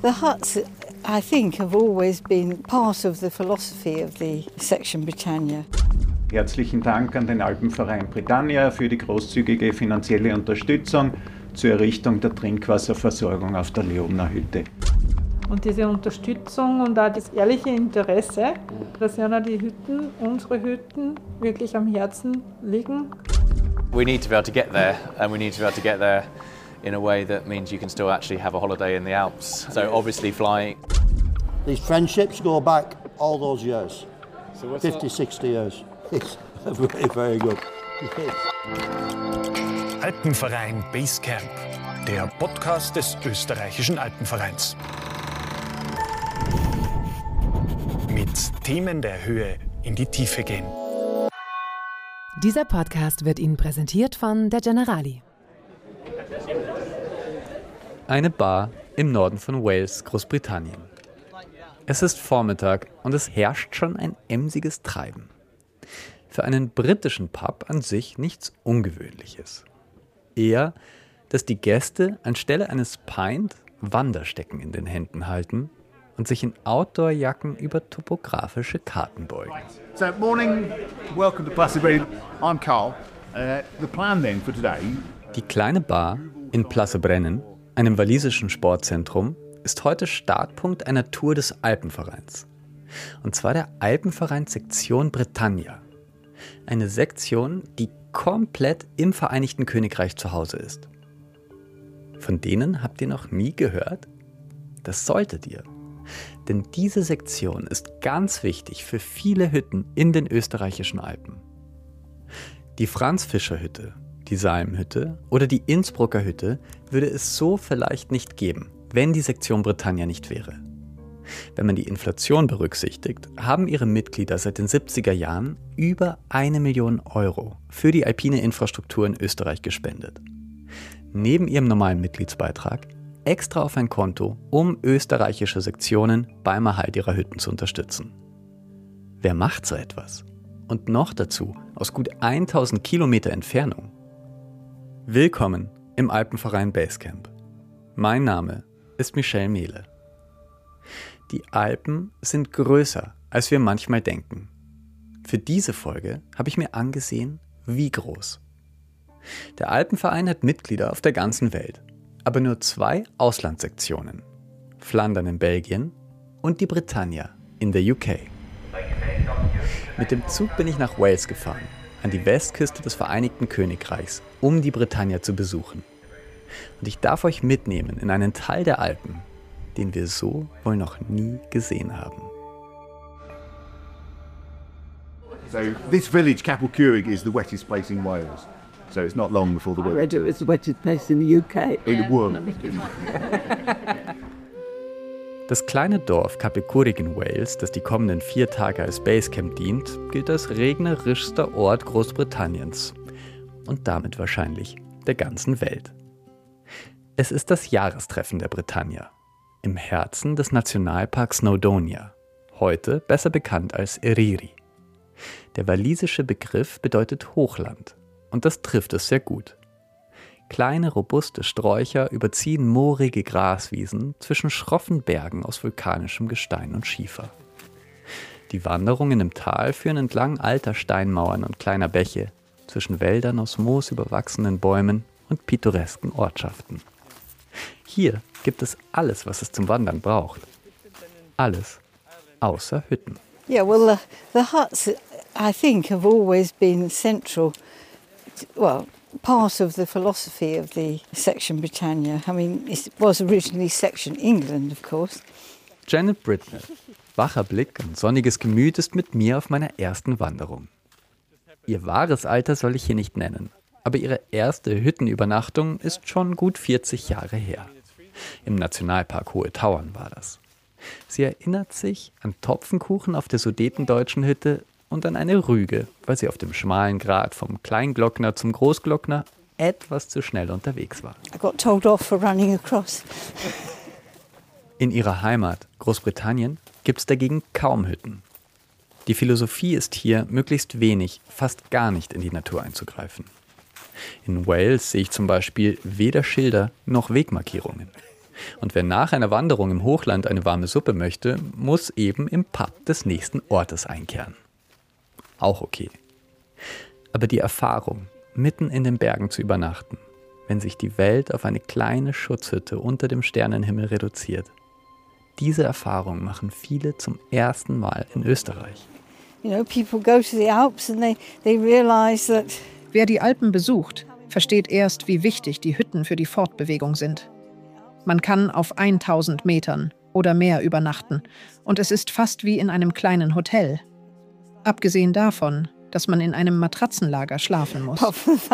The huts, I think, have always been part of the philosophy of the Section Britannia. Herzlichen Dank an den Alpenverein Britannia für die großzügige finanzielle Unterstützung zur Errichtung der Trinkwasserversorgung auf der Leobner-Hütte. Und diese Unterstützung und auch das ehrliche Interesse, dass ja die Hütten, unsere Hütten, wirklich am Herzen liegen. We need to be able to get there, and we need to be able to get there in a way that means you can still actually have a holiday in the Alps. So obviously flying. These friendships go back all those years, 50, 60 years. It's very, very good. Alpenverein Basecamp, der Podcast des österreichischen Alpenvereins. Mit Themen der Höhe in die Tiefe gehen. Dieser Podcast wird Ihnen präsentiert von der Generali. Eine Bar im Norden von Wales, Großbritannien. Es ist Vormittag und es herrscht schon ein emsiges Treiben. Für einen britischen Pub an sich nichts Ungewöhnliches. Eher, dass die Gäste anstelle eines Pint Wanderstecken in den Händen halten und sich in Outdoor-Jacken über topografische Karten beugen. So, morning, welcome to Place Brennan. I'm Carl. The plan then for today. Die kleine Bar in Place Brennan, einem walisischen Sportzentrum, ist heute Startpunkt einer Tour des Alpenvereins. Und zwar der Alpenvereinssektion Britannia. Eine Sektion, die komplett im Vereinigten Königreich zu Hause ist. Von denen habt ihr noch nie gehört? Das solltet ihr. Denn diese Sektion ist ganz wichtig für viele Hütten in den österreichischen Alpen. Die Franz-Fischer-Hütte, die Salm-Hütte oder die Innsbrucker Hütte würde es so vielleicht nicht geben, wenn die Sektion Britannia nicht wäre. Wenn man die Inflation berücksichtigt, haben ihre Mitglieder seit den 70er Jahren über 1 Million Euro für die alpine Infrastruktur in Österreich gespendet. Neben ihrem normalen Mitgliedsbeitrag extra auf ein Konto, um österreichische Sektionen beim Erhalt ihrer Hütten zu unterstützen. Wer macht so etwas? Und noch dazu aus gut 1000 Kilometer Entfernung. Willkommen im Alpenverein Basecamp. Mein Name ist Michel Mehle. Die Alpen sind größer, als wir manchmal denken. Für diese Folge habe ich mir angesehen, wie groß. Der Alpenverein hat Mitglieder auf der ganzen Welt, aber nur 2 Auslandssektionen. Flandern in Belgien und die Britannia in der UK. Mit dem Zug bin ich nach Wales gefahren, an die Westküste des Vereinigten Königreichs, um die Britannia zu besuchen. Und ich darf euch mitnehmen in einen Teil der Alpen, den wir so wohl noch nie gesehen haben. So this village, Capel Curig, is the wettest place in Wales. So it's not long before the I read it was the wettest place in the UK. In the world. Das kleine Dorf Capel Curig in Wales, das die kommenden 4 Tage als Basecamp dient, gilt als regnerischster Ort Großbritanniens und damit wahrscheinlich der ganzen Welt. Es ist das Jahrestreffen der Britannia, im Herzen des Nationalparks Snowdonia, heute besser bekannt als Eryri. Der walisische Begriff bedeutet Hochland und das trifft es sehr gut. Kleine, robuste Sträucher überziehen moorige Graswiesen zwischen schroffen Bergen aus vulkanischem Gestein und Schiefer. Die Wanderungen im Tal führen entlang alter Steinmauern und kleiner Bäche, zwischen Wäldern aus moosüberwachsenen Bäumen und pittoresken Ortschaften. Hier gibt es alles, was es zum Wandern braucht. Alles außer Hütten. Yeah, well, the huts, I think, have always been central, part of the philosophy of the Section Britannia. I mean, it was originally Section England, of course. Janet Britnell, wacher Blick und sonniges Gemüt ist mit mir auf meiner ersten Wanderung. Ihr wahres Alter soll ich hier nicht nennen, aber ihre erste Hüttenübernachtung ist schon gut 40 Jahre her. Im Nationalpark Hohe Tauern war das. Sie erinnert sich an Topfenkuchen auf der sudetendeutschen Hütte und an eine Rüge, weil sie auf dem schmalen Grat vom Kleinglockner zum Großglockner etwas zu schnell unterwegs war. I got told off for running across. In ihrer Heimat, Großbritannien, gibt es dagegen kaum Hütten. Die Philosophie ist hier, möglichst wenig, fast gar nicht in die Natur einzugreifen. In Wales sehe ich zum Beispiel weder Schilder noch Wegmarkierungen. Und wer nach einer Wanderung im Hochland eine warme Suppe möchte, muss eben im Pub des nächsten Ortes einkehren. Auch okay. Aber die Erfahrung, mitten in den Bergen zu übernachten, wenn sich die Welt auf eine kleine Schutzhütte unter dem Sternenhimmel reduziert, diese Erfahrung machen viele zum ersten Mal in Österreich. People go to the Alps and they realize that. Wer die Alpen besucht, versteht erst, wie wichtig die Hütten für die Fortbewegung sind. Man kann auf 1000 Metern oder mehr übernachten und es ist fast wie in einem kleinen Hotel. Abgesehen davon, dass man in einem Matratzenlager schlafen muss.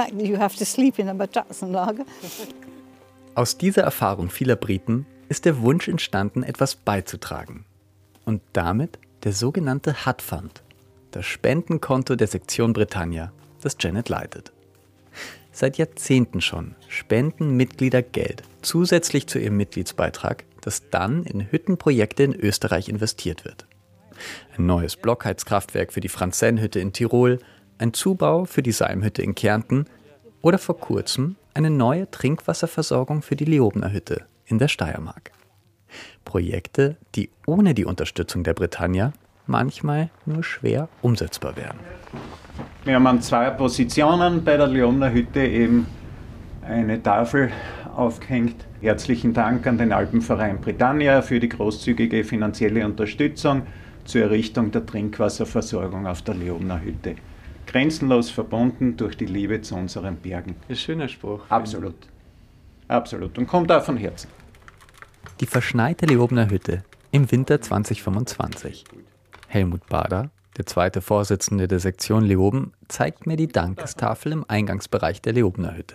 Aus dieser Erfahrung vieler Briten ist der Wunsch entstanden, etwas beizutragen. Und damit der sogenannte Hut Fund, das Spendenkonto der Sektion Britannia, das Janet leitet. Seit Jahrzehnten schon spenden Mitglieder Geld zusätzlich zu ihrem Mitgliedsbeitrag, das dann in Hüttenprojekte in Österreich investiert wird. Ein neues Blockheizkraftwerk für die Franzenhütte in Tirol, ein Zubau für die Salmhütte in Kärnten oder vor kurzem eine neue Trinkwasserversorgung für die Leobner Hütte in der Steiermark. Projekte, die ohne die Unterstützung der Britannia manchmal nur schwer umsetzbar wären. Wir haben an 2 Positionen bei der Leobner Hütte eben eine Tafel aufgehängt. Herzlichen Dank an den Alpenverein Britannia für die großzügige finanzielle Unterstützung zur Errichtung der Trinkwasserversorgung auf der Leobner Hütte. Grenzenlos verbunden durch die Liebe zu unseren Bergen. Ein schöner Spruch. Absolut. Absolut. Und kommt auch von Herzen. Die verschneite Leobner Hütte im Winter 2025. Helmut Bader, der zweite Vorsitzende der Sektion Leoben, zeigt mir die Dankestafel im Eingangsbereich der Leobner Hütte.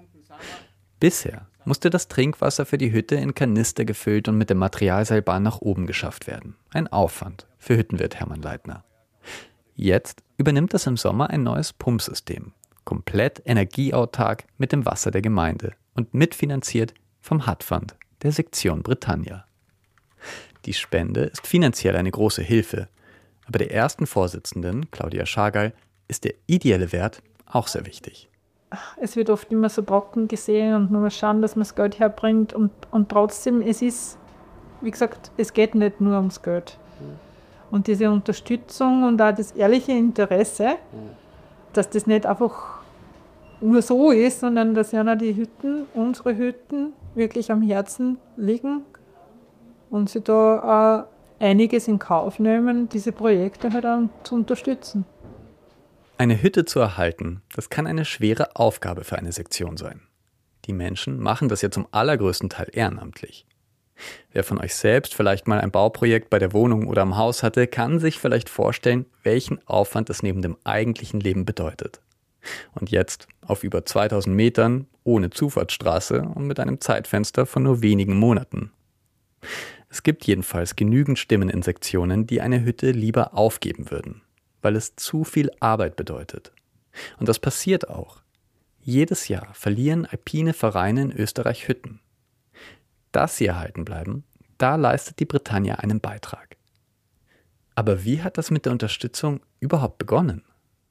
Bisher musste das Trinkwasser für die Hütte in Kanister gefüllt und mit der Materialseilbahn nach oben geschafft werden. Ein Aufwand für Hüttenwirt Hermann Leitner. Jetzt übernimmt das im Sommer ein neues Pumpsystem. Komplett energieautark mit dem Wasser der Gemeinde und mitfinanziert vom Hut Fund der Sektion Britannia. Die Spende ist finanziell eine große Hilfe, aber der ersten Vorsitzenden, Claudia Schargal, ist der ideelle Wert auch sehr wichtig. Es wird oft immer so brocken gesehen und nur mal schauen, dass man das Geld herbringt und trotzdem, es ist, wie gesagt, es geht nicht nur ums Geld. Und diese Unterstützung und auch das ehrliche Interesse, dass das nicht einfach nur so ist, sondern dass ja die Hütten, unsere Hütten, wirklich am Herzen liegen und sie da auch einiges in Kauf nehmen, diese Projekte halt auch zu unterstützen. Eine Hütte zu erhalten, das kann eine schwere Aufgabe für eine Sektion sein. Die Menschen machen das ja zum allergrößten Teil ehrenamtlich. Wer von euch selbst vielleicht mal ein Bauprojekt bei der Wohnung oder am Haus hatte, kann sich vielleicht vorstellen, welchen Aufwand es neben dem eigentlichen Leben bedeutet. Und jetzt auf über 2000 Metern, ohne Zufahrtsstraße und mit einem Zeitfenster von nur wenigen Monaten. Es gibt jedenfalls genügend Stimmen in Sektionen, die eine Hütte lieber aufgeben würden, weil es zu viel Arbeit bedeutet. Und das passiert auch. Jedes Jahr verlieren alpine Vereine in Österreich Hütten. Dass sie erhalten bleiben, da leistet die Britannia einen Beitrag. Aber wie hat das mit der Unterstützung überhaupt begonnen?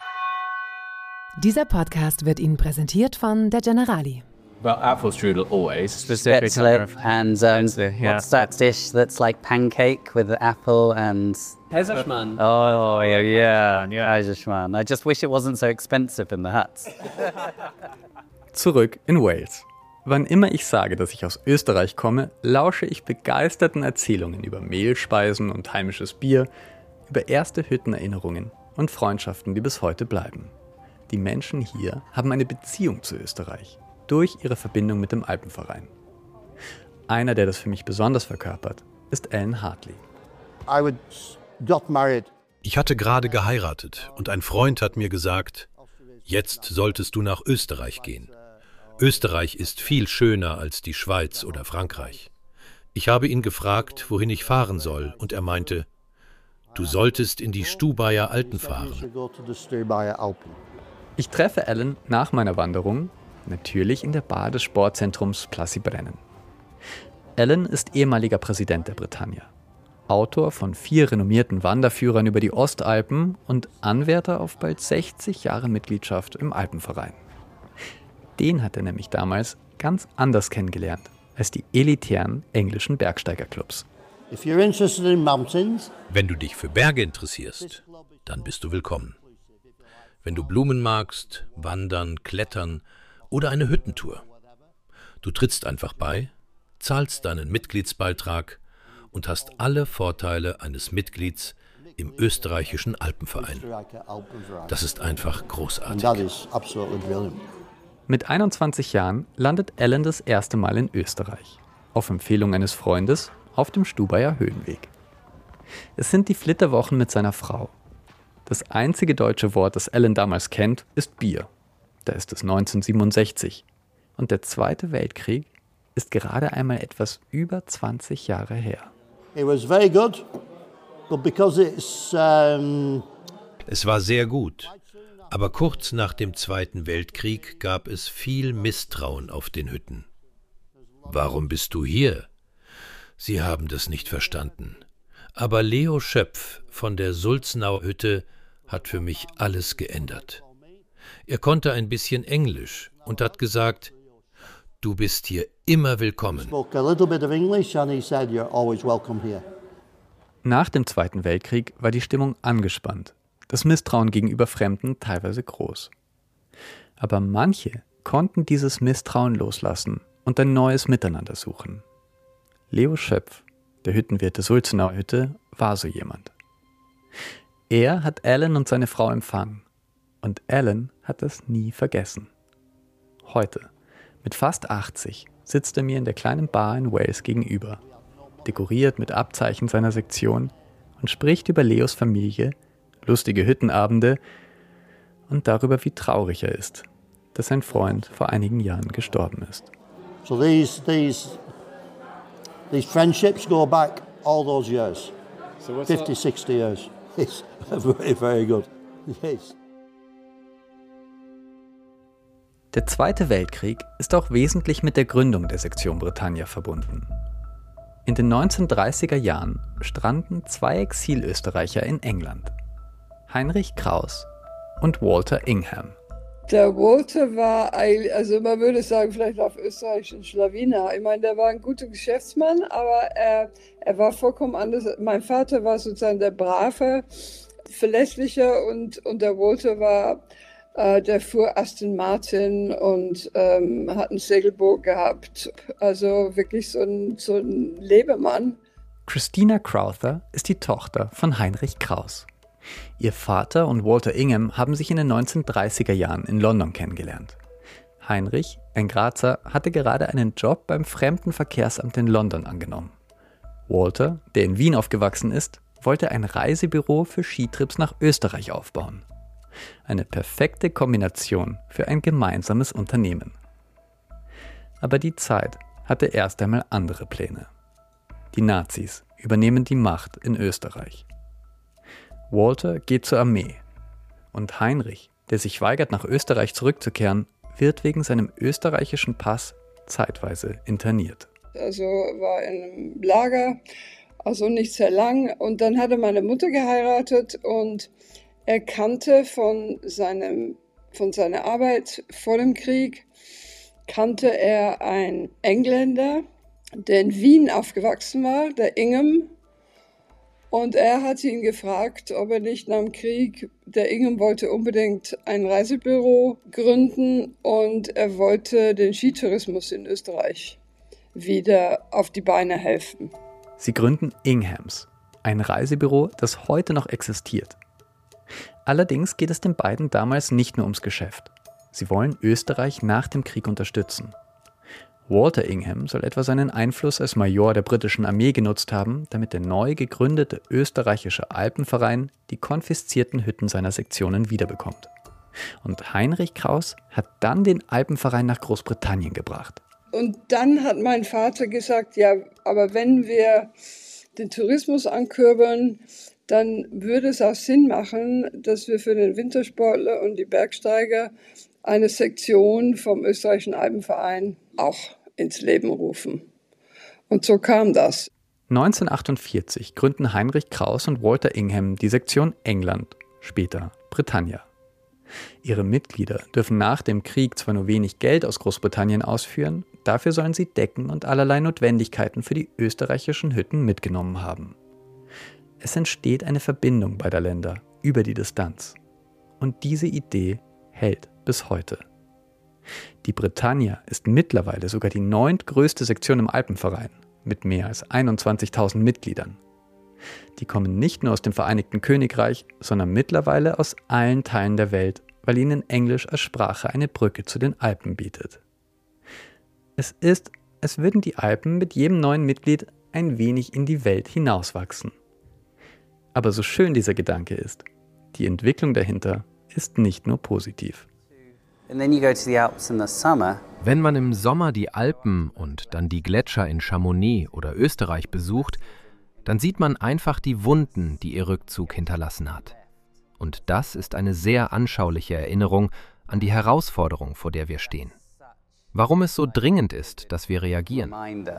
Dieser Podcast wird Ihnen präsentiert von der Generali. Well, Apfelstrudel always. Spätzle and what's that dish that's like pancake with the apple and... Kaiserschmarrn. Oh, yeah. Kaiserschmarrn. I just wish it wasn't so expensive in the huts. Zurück in Wales. Wann immer ich sage, dass ich aus Österreich komme, lausche ich begeisterten Erzählungen über Mehlspeisen und heimisches Bier, über erste Hüttenerinnerungen und Freundschaften, die bis heute bleiben. Die Menschen hier haben eine Beziehung zu Österreich durch ihre Verbindung mit dem Alpenverein. Einer, der das für mich besonders verkörpert, ist Alan Hartley. Ich hatte gerade geheiratet und ein Freund hat mir gesagt, jetzt solltest du nach Österreich gehen. Österreich ist viel schöner als die Schweiz oder Frankreich. Ich habe ihn gefragt, wohin ich fahren soll, und er meinte, du solltest in die Stubaier Alpen fahren. Ich treffe Alan nach meiner Wanderung, natürlich in der Bar des Sportzentrums Plassibrennen. Alan ist ehemaliger Präsident der Britannia, Autor von 4 renommierten Wanderführern über die Ostalpen und Anwärter auf bald 60 Jahre Mitgliedschaft im Alpenverein. Den hat er nämlich damals ganz anders kennengelernt als die elitären englischen Bergsteigerclubs. If you're interested in mountains, Wenn du dich für Berge interessierst, dann bist du willkommen. Wenn du Blumen magst, Wandern, Klettern oder eine Hüttentour. Du trittst einfach bei, zahlst deinen Mitgliedsbeitrag und hast alle Vorteile eines Mitglieds im österreichischen Alpenverein. Das ist einfach großartig. and that is absolutely brilliant. Mit 21 Jahren landet Alan das erste Mal in Österreich. Auf Empfehlung eines Freundes auf dem Stubaier Höhenweg. Es sind die Flitterwochen mit seiner Frau. Das einzige deutsche Wort, das Alan damals kennt, ist Bier. Da ist es 1967. Und der Zweite Weltkrieg ist gerade einmal etwas über 20 Jahre her. It was very good, but because it's Es war sehr gut, aber kurz nach dem Zweiten Weltkrieg gab es viel Misstrauen auf den Hütten. Warum bist du hier? Sie haben das nicht verstanden. Aber Leo Schöpf von der Sulznau-Hütte hat für mich alles geändert. Er konnte ein bisschen Englisch und hat gesagt, du bist hier immer willkommen. spoke a little bit of English and he said you're always welcome here. Nach dem Zweiten Weltkrieg war die Stimmung angespannt, das Misstrauen gegenüber Fremden teilweise groß. Aber manche konnten dieses Misstrauen loslassen und ein neues Miteinander suchen. Leo Schöpf, der Hüttenwirt der Sulznauer Hütte, war so jemand. Er hat Alan und seine Frau empfangen und Alan hat das nie vergessen. Heute, mit fast 80, sitzt er mir in der kleinen Bar in Wales gegenüber, dekoriert mit Abzeichen seiner Sektion und spricht über Leos Familie, lustige Hüttenabende und darüber, wie traurig er ist, dass sein Freund vor einigen Jahren gestorben ist. So these friendships go back all those years, 50, 60 years. It's very, very good. Yes. Der Zweite Weltkrieg ist auch wesentlich mit der Gründung der Sektion Britannia verbunden. In den 1930er Jahren stranden zwei Exilösterreicher in England, Heinrich Kraus und Walter Ingham. Der Walter war eigentlich, also man würde sagen, vielleicht auf Österreich ein Schlawiner. Ich meine, der war ein guter Geschäftsmann, aber er war vollkommen anders. Mein Vater war sozusagen der brave, verlässliche und der Walter war, der fuhr Aston Martin und hat ein Segelboot gehabt. Also wirklich so ein Lebemann. Christina Crowther ist die Tochter von Heinrich Kraus. Ihr Vater und Walter Ingham haben sich in den 1930er Jahren in London kennengelernt. Heinrich, ein Grazer, hatte gerade einen Job beim Fremdenverkehrsamt in London angenommen. Walter, der in Wien aufgewachsen ist, wollte ein Reisebüro für Skitrips nach Österreich aufbauen. Eine perfekte Kombination für ein gemeinsames Unternehmen. Aber die Zeit hatte erst einmal andere Pläne. Die Nazis übernehmen die Macht in Österreich. Walter geht zur Armee und Heinrich, der sich weigert, nach Österreich zurückzukehren, wird wegen seinem österreichischen Pass zeitweise interniert. Also war in einem Lager, also nicht sehr lang. Und dann hatte meine Mutter geheiratet und er kannte von seiner Arbeit vor dem Krieg, kannte er einen Engländer, der in Wien aufgewachsen war, der Ingham. Und er hat ihn gefragt, ob er nicht nach dem Krieg, der Ingham wollte unbedingt ein Reisebüro gründen und er wollte den Skitourismus in Österreich wieder auf die Beine helfen. Sie gründen Inghams, ein Reisebüro, das heute noch existiert. Allerdings geht es den beiden damals nicht nur ums Geschäft. Sie wollen Österreich nach dem Krieg unterstützen. Walter Ingham soll etwa seinen Einfluss als Major der britischen Armee genutzt haben, damit der neu gegründete österreichische Alpenverein die konfiszierten Hütten seiner Sektionen wiederbekommt. Und Heinrich Kraus hat dann den Alpenverein nach Großbritannien gebracht. Und dann hat mein Vater gesagt, ja, aber wenn wir den Tourismus ankurbeln, dann würde es auch Sinn machen, dass wir für den Wintersportler und die Bergsteiger eine Sektion vom österreichischen Alpenverein auch ins Leben rufen. Und so kam das. 1948 gründen Heinrich Kraus und Walter Ingham die Sektion England, später Britannia. Ihre Mitglieder dürfen nach dem Krieg zwar nur wenig Geld aus Großbritannien ausführen, Dafür sollen sie Decken und allerlei Notwendigkeiten für die österreichischen Hütten mitgenommen haben. Es entsteht eine Verbindung beider Länder über die Distanz. Und diese Idee hält bis heute. Die Britannia ist mittlerweile sogar die 9. größte Sektion im Alpenverein mit mehr als 21.000 Mitgliedern. Die kommen nicht nur aus dem Vereinigten Königreich, sondern mittlerweile aus allen Teilen der Welt, weil ihnen Englisch als Sprache eine Brücke zu den Alpen bietet. Es ist, als würden die Alpen mit jedem neuen Mitglied ein wenig in die Welt hinauswachsen. Aber so schön dieser Gedanke ist, die Entwicklung dahinter ist nicht nur positiv. Wenn man im Sommer die Alpen und dann die Gletscher in Chamonix oder Österreich besucht, dann sieht man einfach die Wunden, die ihr Rückzug hinterlassen hat. Und das ist eine sehr anschauliche Erinnerung an die Herausforderung, vor der wir stehen. Warum es so dringend ist, dass wir reagieren.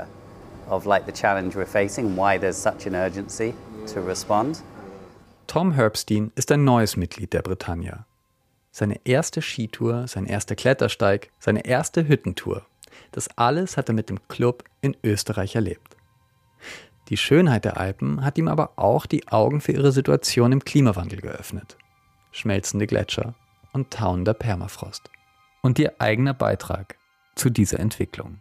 Tom Herbstein ist ein neues Mitglied der Britannia. Seine erste Skitour, sein erster Klettersteig, seine erste Hüttentour. Das alles hat er mit dem Club in Österreich erlebt. Die Schönheit der Alpen hat ihm aber auch die Augen für ihre Situation im Klimawandel geöffnet. Schmelzende Gletscher und tauender Permafrost. Und ihr eigener Beitrag zu dieser Entwicklung.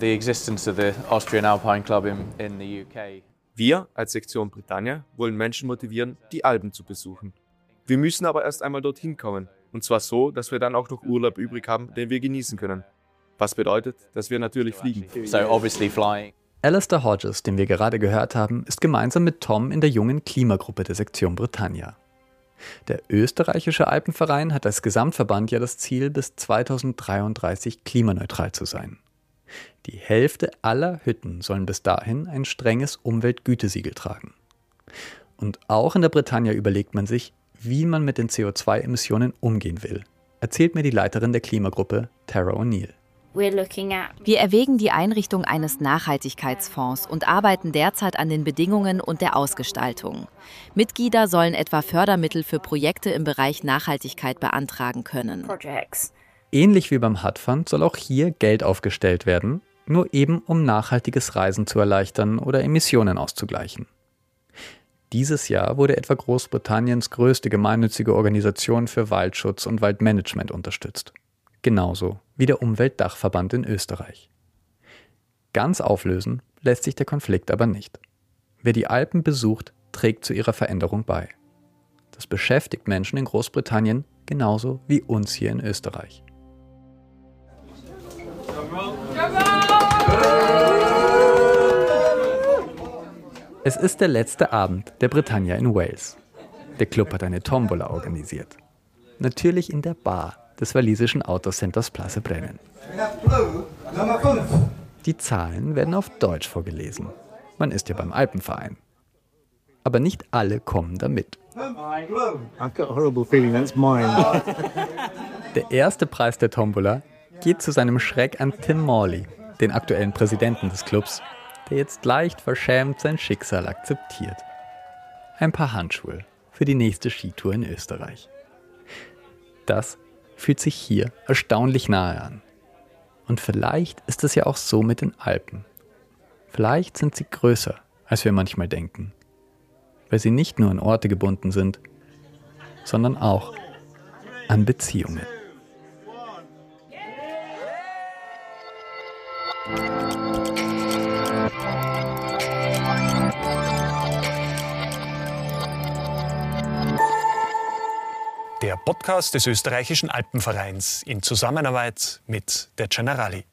Wir als Sektion Britannia wollen Menschen motivieren, die Alpen zu besuchen. Wir müssen aber erst einmal dorthin kommen. Und zwar so, dass wir dann auch noch Urlaub übrig haben, den wir genießen können. Was bedeutet, dass wir natürlich fliegen. Alistair Hodges, den wir gerade gehört haben, ist gemeinsam mit Tom in der jungen Klimagruppe der Sektion Britannia. Der österreichische Alpenverein hat als Gesamtverband ja das Ziel, bis 2033 klimaneutral zu sein. Die Hälfte aller Hütten sollen bis dahin ein strenges Umweltgütesiegel tragen. Und auch in der Britannia überlegt man sich, wie man mit den CO2-Emissionen umgehen will, erzählt mir die Leiterin der Klimagruppe, Tara O'Neill. Wir erwägen die Einrichtung eines Nachhaltigkeitsfonds und arbeiten derzeit an den Bedingungen und der Ausgestaltung. Mitglieder sollen etwa Fördermittel für Projekte im Bereich Nachhaltigkeit beantragen können. Ähnlich wie beim HUD Fund soll auch hier Geld aufgestellt werden, nur eben um nachhaltiges Reisen zu erleichtern oder Emissionen auszugleichen. Dieses Jahr wurde etwa Großbritanniens größte gemeinnützige Organisation für Waldschutz und Waldmanagement unterstützt. Genauso wie der Umweltdachverband in Österreich. Ganz auflösen lässt sich der Konflikt aber nicht. Wer die Alpen besucht, trägt zu ihrer Veränderung bei. Das beschäftigt Menschen in Großbritannien genauso wie uns hier in Österreich. Es ist der letzte Abend der Britannia in Wales. Der Club hat eine Tombola organisiert. Natürlich in der Bar des walisischen Outdoor-Centers Plasse Brennan. Die Zahlen werden auf Deutsch vorgelesen. Man ist ja beim Alpenverein. Aber nicht alle kommen damit. Der erste Preis der Tombola geht zu seinem Schreck an Tim Morley, den aktuellen Präsidenten des Clubs, der jetzt leicht verschämt sein Schicksal akzeptiert. Ein paar Handschuhe für die nächste Skitour in Österreich. Das fühlt sich hier erstaunlich nahe an. Und vielleicht ist es ja auch so mit den Alpen. Vielleicht sind sie größer, als wir manchmal denken. Weil sie nicht nur an Orte gebunden sind, sondern auch an Beziehungen. Der Podcast des österreichischen Alpenvereins in Zusammenarbeit mit der Generali.